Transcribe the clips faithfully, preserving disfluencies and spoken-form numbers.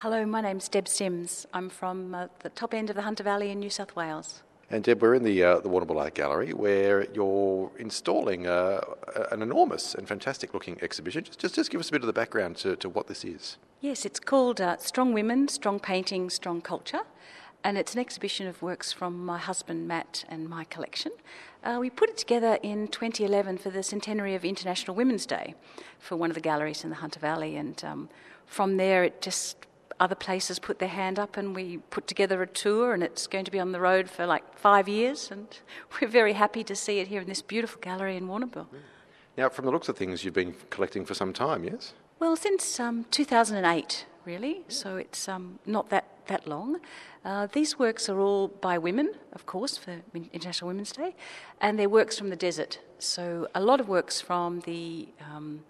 Hello, my name's Deb Sims. I'm from uh, the top end of the Hunter Valley in New South Wales. And Deb, we're in the uh, the Warrnambool Art Gallery where you're installing uh, an enormous and fantastic looking exhibition. Just, just just give us a bit of the background to, to what this is. Yes, it's called uh, Strong Women, Strong Painting, Strong Culture, and it's an exhibition of works from my husband Matt and my collection. Uh, we put it together in twenty eleven for the centenary of International Women's Day for one of the galleries in the Hunter Valley, and um, from there it just other places put their hand up and we put together a tour, and it's going to be on the road for like five years, and we're very happy to see it here in this beautiful gallery in Warrnambool. Now, from the looks of things, you've been collecting for some time, yes? Well, since um, two thousand eight, really, so it's um, not that, that long. Uh, these works are all by women, of course, for International Women's Day, and they're works from the desert. So a lot of works from the Um,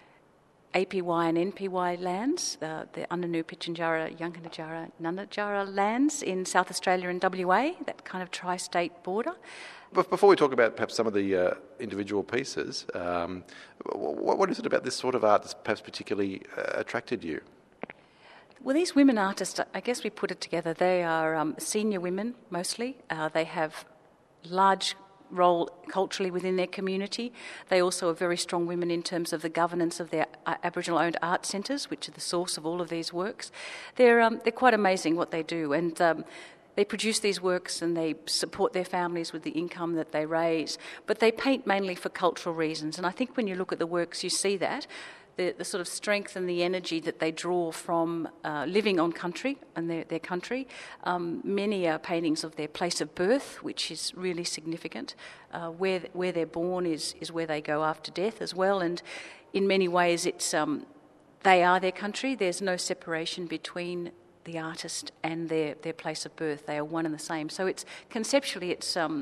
A P Y and N P Y lands, uh, the Unanoo, Pitjantjatjara, Yankunytjatjara, Nunatjara lands in South Australia and W A, that kind of tri-state border. But before we talk about perhaps some of the uh, individual pieces, um, what, what is it about this sort of art that's perhaps particularly uh, attracted you? Well, these women artists, I guess we put it together, they are um, senior women mostly. Uh, they have large role culturally within their community. They also are very strong women in terms of the governance of their uh, Aboriginal-owned art centres, which are the source of all of these works. They're um, they're quite amazing what they do, and um, they produce these works and they support their families with the income that they raise. But they paint mainly for cultural reasons, and I think when you look at the works, you see that. The, the sort of strength and the energy that they draw from uh, living on country and their, their country. Um, many are paintings of their place of birth, which is really significant. Uh, where where they're born is, is where they go after death as well, and in many ways it's um, they are their country. There's no separation between the artist and their, their place of birth. They are one and the same. So it's conceptually it's um,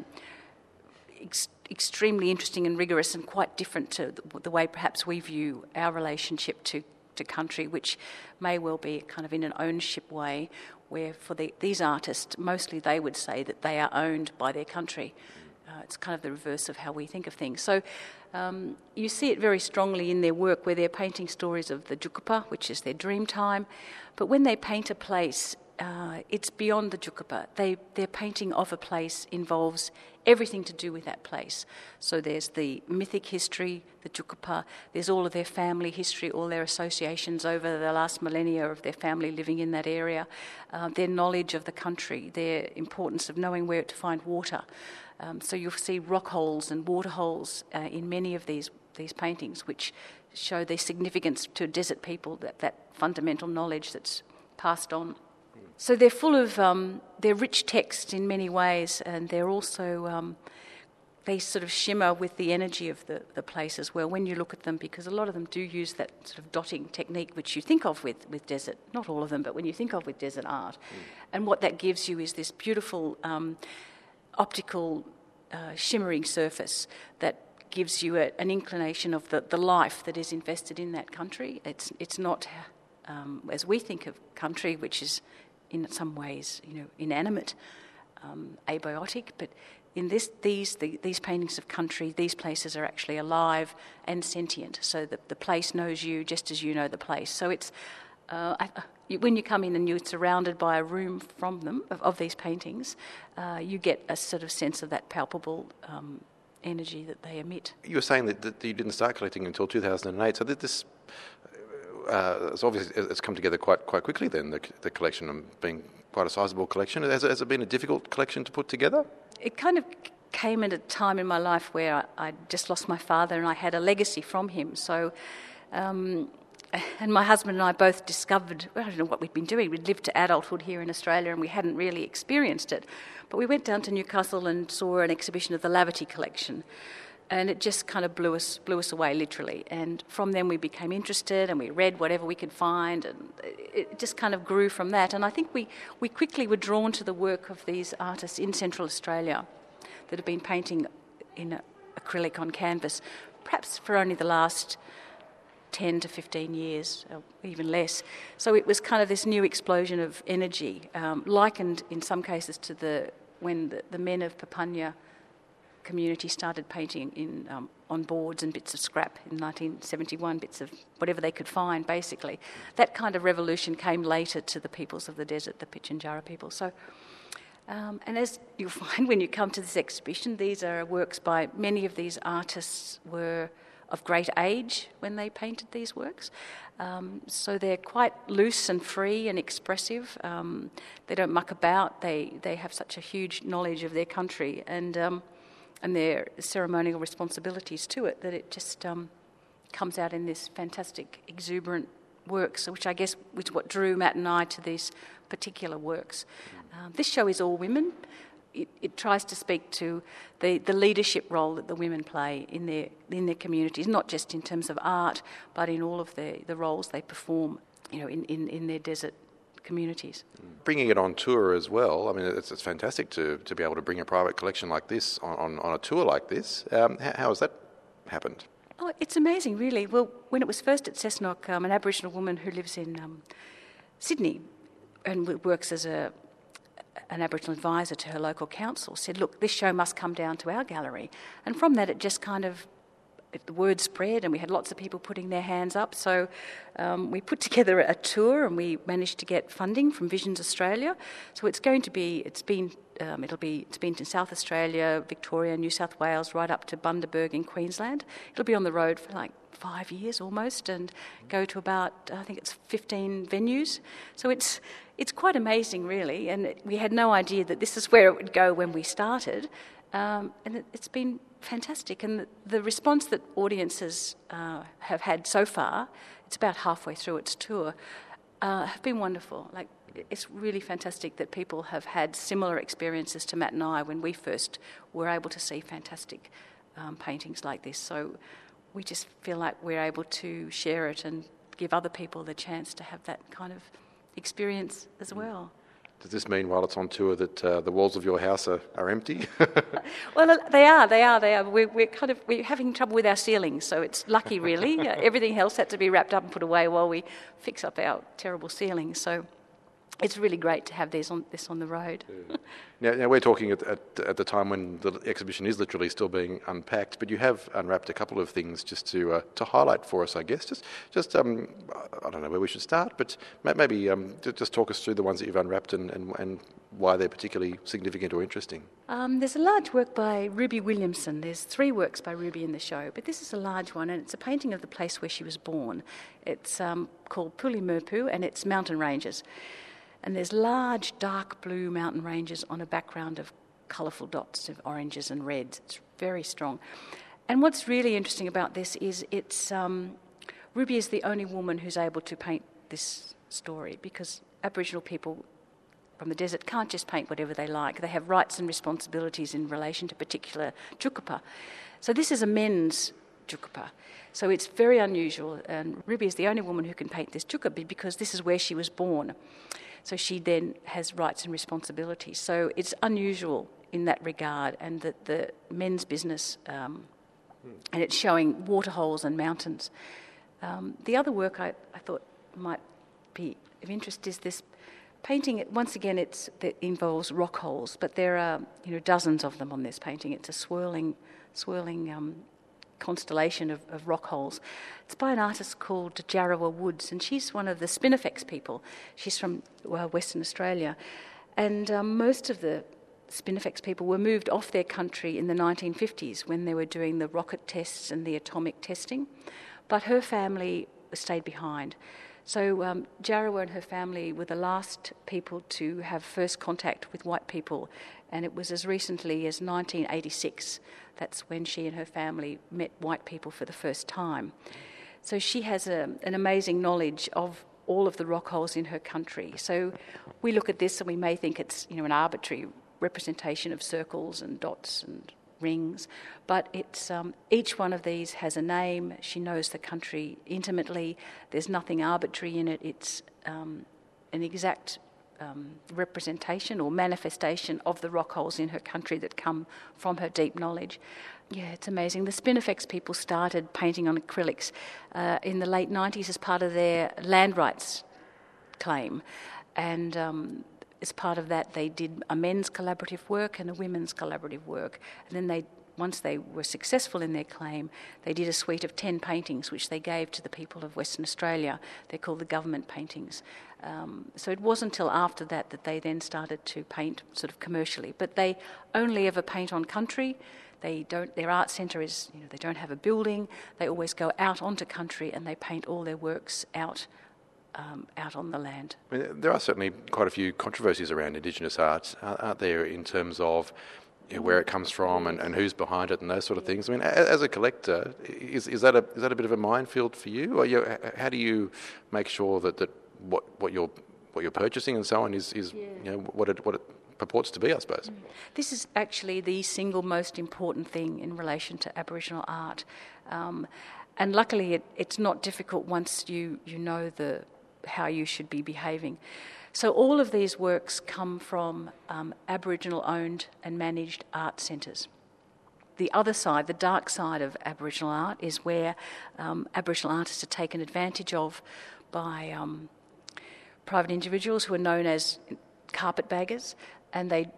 ex- extremely interesting and rigorous and quite different to the, the way perhaps we view our relationship to, to country, which may well be kind of in an ownership way, where for the, these artists, mostly they would say that they are owned by their country. Uh, it's kind of the reverse of how we think of things. So um, you see it very strongly in their work where they're painting stories of the Tjukurpa, which is their dream time. But when they paint a place, uh, it's beyond the Tjukurpa. They, their painting of a place involves everything to do with that place. So there's the mythic history, the Tjukurpa, there's all of their family history, all their associations over the last millennia of their family living in that area, uh, their knowledge of the country, their importance of knowing where to find water. Um, so you'll see rock holes and water holes uh, in many of these these paintings, which show their significance to desert people, that, that fundamental knowledge that's passed on. So they're full of, um, they're rich texts in many ways, and they're also, um, they sort of shimmer with the energy of the, the place as well when you look at them, because a lot of them do use that sort of dotting technique which you think of with, with desert, not all of them, but when you think of with desert art. Mm. And what that gives you is this beautiful um, optical uh, shimmering surface that gives you a, an inclination of the, the life that is invested in that country. It's it's not um, as we think of country, which is in some ways, you know, inanimate, um, abiotic. But in this, these the, these paintings of country, these places are actually alive and sentient. So that the place knows you just as you know the place. So it's uh, I, when you come in and you're surrounded by a room from them of, of these paintings, uh, you get a sort of sense of that palpable Um, energy that they emit. You were saying that, that you didn't start collecting until two thousand eight, so that this uh, it's obviously it's come together quite quite quickly then, the, the collection being quite a sizable collection. Has it, has it been a difficult collection to put together? It kind of came at a time in my life where I, I just lost my father and I had a legacy from him. So um, and my husband and I both discovered, well, I don't know what we'd been doing. We'd lived to adulthood here in Australia and we hadn't really experienced it. But we went down to Newcastle and saw an exhibition of the Laverty collection. And it just kind of blew us blew us away, literally. And from then we became interested and we read whatever we could find, and it just kind of grew from that. And I think we, we quickly were drawn to the work of these artists in Central Australia that have been painting in acrylic on canvas, perhaps for only the last ten to fifteen years, or even less. So it was kind of this new explosion of energy, um, likened in some cases to the when the, the men of Papunya community started painting in um, on boards and bits of scrap in nineteen seventy-one, bits of whatever they could find, basically. That kind of revolution came later to the peoples of the desert, the Pitjantjatjara people. So, um, and as you'll find when you come to this exhibition, these are works by many of these artists were of great age when they painted these works. Um, so they're quite loose and free and expressive. Um, they don't muck about. They they have such a huge knowledge of their country and um, and their ceremonial responsibilities to it that it just um, comes out in this fantastic, exuberant works, which I guess was what drew Matt and I to these particular works. Um, this show is all women. It, it tries to speak to the, the leadership role that the women play in their in their communities, not just in terms of art, but in all of the, the roles they perform, you know, in, in, in their desert communities. Bringing it on tour as well, I mean, it's, it's fantastic to, to be able to bring a private collection like this on, on, on a tour like this. Um, how, how has that happened? Oh, it's amazing, really. Well, when it was first at Cessnock, um, an Aboriginal woman who lives in um, Sydney and works as a an Aboriginal advisor to her local council said, look, this show must come down to our gallery. And from that it just kind of, the word spread and we had lots of people putting their hands up. So um, we put together a tour and we managed to get funding from Visions Australia. So it's going to be, it's been, um, it'll be, it's been in South Australia, Victoria, New South Wales, right up to Bundaberg in Queensland. It'll be on the road for like five years almost and go to about, I think it's fifteen venues. So it's it's quite amazing, really, and we had no idea that this is where it would go when we started, um, and it, it's been fantastic. And the, the response that audiences uh, have had so far, it's about halfway through its tour, uh, have been wonderful. Like, it's really fantastic that people have had similar experiences to Matt and I when we first were able to see fantastic um, paintings like this. So we just feel like we're able to share it and give other people the chance to have that kind of experience as well. Does this mean while it's on tour that uh, the walls of your house are, are empty? Well, they are, they are, they are. We're, we're kind of, we're having trouble with our ceilings, so it's lucky really. uh, everything else had to be wrapped up and put away while we fix up our terrible ceilings. So it's really great to have these on, this on the road. Yeah. Now, now we're talking at, at, at the time when the exhibition is literally still being unpacked, but you have unwrapped a couple of things just to uh, to highlight for us, I guess. Just, just um, I don't know where we should start, but maybe um, just talk us through the ones that you've unwrapped and, and, and why they're particularly significant or interesting. Um, there's a large work by Ruby Williamson. There's three works by Ruby in the show, but this is a large one, and it's a painting of the place where she was born. It's um, called Pulimerpu, and it's mountain ranges. And there's large, dark blue mountain ranges on a background of colourful dots of oranges and reds. It's very strong. And what's really interesting about this is it's um, Ruby is the only woman who's able to paint this story, because Aboriginal people from the desert can't just paint whatever they like. They have rights and responsibilities in relation to particular tjukurpa. So this is a men's tjukurpa. So it's very unusual, and Ruby is the only woman who can paint this tjukurpa because this is where she was born. So she then has rights and responsibilities. So it's unusual in that regard, and that the men's business, um, mm. and it's showing waterholes and mountains. Um, the other work I, I thought might be of interest is this painting. Once again, it's, it involves rock holes, but there are you know dozens of them on this painting. It's a swirling, swirling um, constellation of, of rock holes. It's by an artist called Jarawa Woods, and she's one of the Spinifex people. She's from well, Western Australia, and um, most of the Spinifex people were moved off their country in the nineteen fifties when they were doing the rocket tests and the atomic testing, but her family stayed behind. So um, Jarawa and her family were the last people to have first contact with white people, and it was as recently as nineteen eighty-six. That's when she and her family met white people for the first time. So she has a, an amazing knowledge of all of the rock holes in her country. So we look at this and we may think it's you know an arbitrary representation of circles and dots and rings, but it's um, each one of these has a name. She knows the country intimately. There's nothing arbitrary in it. It's um, an exact um, representation or manifestation of the rock holes in her country that come from her deep knowledge. Yeah, it's amazing. The Spinifex people started painting on acrylics uh, in the late nineties as part of their land rights claim, and um, as part of that, they did a men's collaborative work and a women's collaborative work. And then they once they were successful in their claim, they did a suite of ten paintings which they gave to the people of Western Australia. They're called the government paintings. Um, so it wasn't until after that that they then started to paint sort of commercially. But they only ever paint on country. They don't. Their art centre is, you know, they don't have a building. They always go out onto country and they paint all their works out um, out on the land. I mean, there are certainly quite a few controversies around Indigenous art, aren't there, in terms of, you know, where it comes from and, and who's behind it and those sort of things. I mean, as a collector, is is that a is that a bit of a minefield for you, or you, how do you make sure that, that what what you're what you're purchasing and so on is, is yeah. you know, what it what it purports to be, I suppose? This is actually the single most important thing in relation to Aboriginal art, um, and luckily it, it's not difficult once you you know the how you should be behaving. So all of these works come from um, Aboriginal-owned and managed art centres. The other side, the dark side of Aboriginal art, is where um, Aboriginal artists are taken advantage of by um, private individuals who are known as carpetbaggers, and they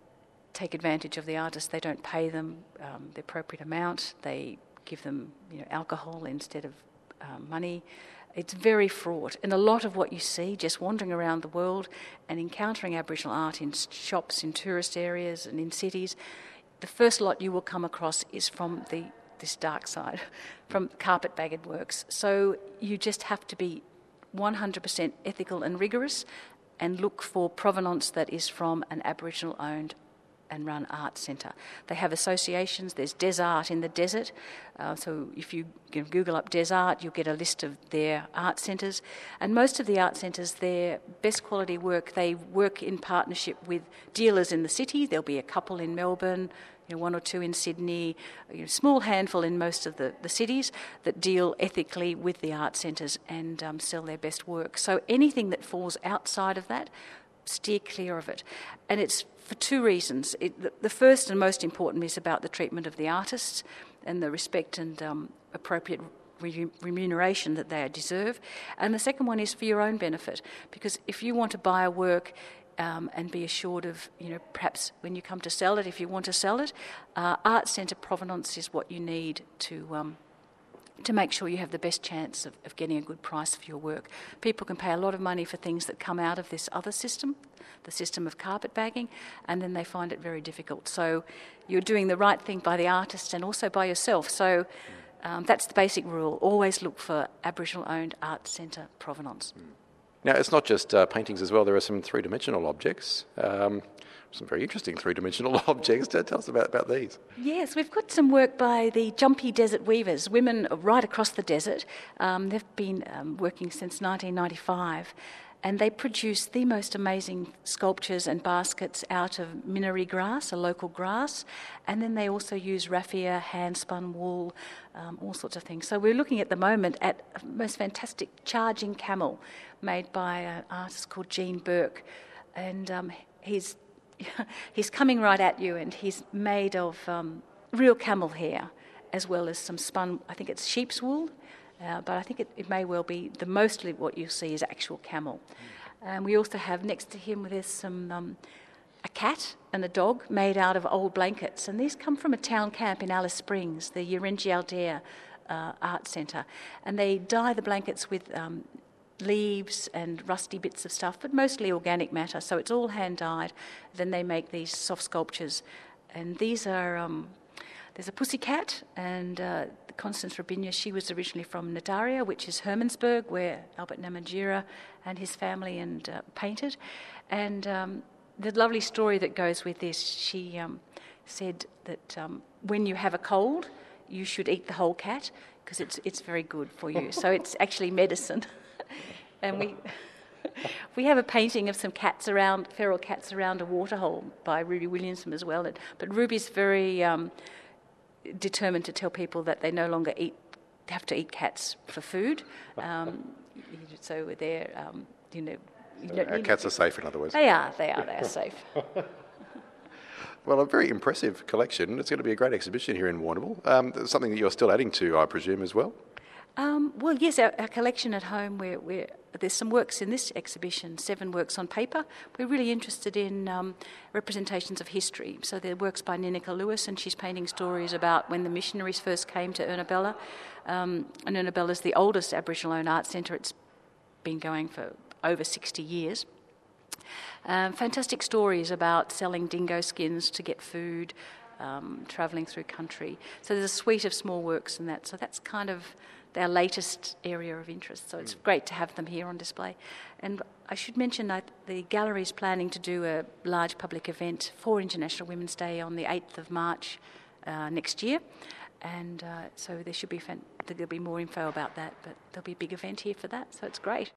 take advantage of the artists. They don't pay them um, the appropriate amount. They give them, you know, alcohol instead of uh, money. It's very fraught. And a lot of what you see just wandering around the world and encountering Aboriginal art in shops, in tourist areas and in cities, the first lot you will come across is from the this dark side, from carpetbagged works. So you just have to be one hundred percent ethical and rigorous and look for provenance that is from an Aboriginal-owned and run art centre. They have associations. There's Desart in the desert. Uh, so if you, you know, Google up Desart, you'll get a list of their art centres. And most of the art centres, their best quality work, they work in partnership with dealers in the city. There'll be a couple in Melbourne, you know, one or two in Sydney, a you know, small handful in most of the, the cities that deal ethically with the art centres and um, sell their best work. So anything that falls outside of that, steer clear of it. And it's for two reasons. It, the, the first and most important is about the treatment of the artists and the respect and um, appropriate re- remuneration that they deserve. And the second one is for your own benefit, because if you want to buy a work um, and be assured of, you know, perhaps when you come to sell it, if you want to sell it, uh, art centre provenance is what you need to um, to make sure you have the best chance of, of getting a good price for your work. People can pay a lot of money for things that come out of this other system, the system of carpetbagging, and then they find it very difficult. So you're doing the right thing by the artist and also by yourself. So um, that's the basic rule. Always look for Aboriginal-owned art centre provenance. Now, it's not just uh, paintings as well. There are some three-dimensional objects. Um, some very interesting three-dimensional objects. Tell us about, about these. Yes, we've got some work by the Jumpy Desert Weavers, women right across the desert. Um, they've been um, working since nineteen ninety-five, and they produce the most amazing sculptures and baskets out of minari grass, a local grass, and then they also use raffia, hand-spun wool, um, all sorts of things. So we're looking at the moment at a most fantastic charging camel made by an artist called Jean Burke, and um, he's he's coming right at you, and he's made of um, real camel hair as well as some spun, I think it's sheep's wool, uh, but I think it, it may well be the mostly what you see is actual camel. And um, we also have next to him there's some um, a cat and a dog made out of old blankets, and these come from a town camp in Alice Springs, the Yurinji Aldea uh, Art Centre, and they dye the blankets with um, leaves and rusty bits of stuff, but mostly organic matter, so it's all hand-dyed. Then they make these soft sculptures, and these are, um, there's a pussycat, and uh, Constance Robinia, she was originally from Nadaria, which is Hermannsburg, where Albert Namatjira and his family and uh, painted. And um, the lovely story that goes with this, she um, said that um, when you have a cold, you should eat the whole cat, because it's it's very good for you. So it's actually medicine. And we we have a painting of some cats around, feral cats around a waterhole by Ruby Williamson as well. But Ruby's very um, determined to tell people that they no longer eat, have to eat cats for food. Um, so they're, um, you know... You so our cats are safe, in other words. They are, they are, they are safe. Well, a very impressive collection. It's going to be a great exhibition here in Warrnambool. Um, something that you're still adding to, I presume, as well? Um, well, yes, our, our collection at home, where we're, there's some works in this exhibition, seven works on paper. We're really interested in um, representations of history. So there are works by Ninika Lewis, and she's painting stories about when the missionaries first came to Ernabella. Um, and Ernabella is the oldest Aboriginal-owned art centre. It's been going for over sixty years. Um, fantastic stories about selling dingo skins to get food, um, travelling through country. So there's a suite of small works in that. So that's kind of our latest area of interest. So it's great to have them here on display. And I should mention that the gallery is planning to do a large public event for International Women's Day on the eighth of March uh, next year. And uh, so there should be fan- there'll be more info about that, but there'll be a big event here for that. So it's great.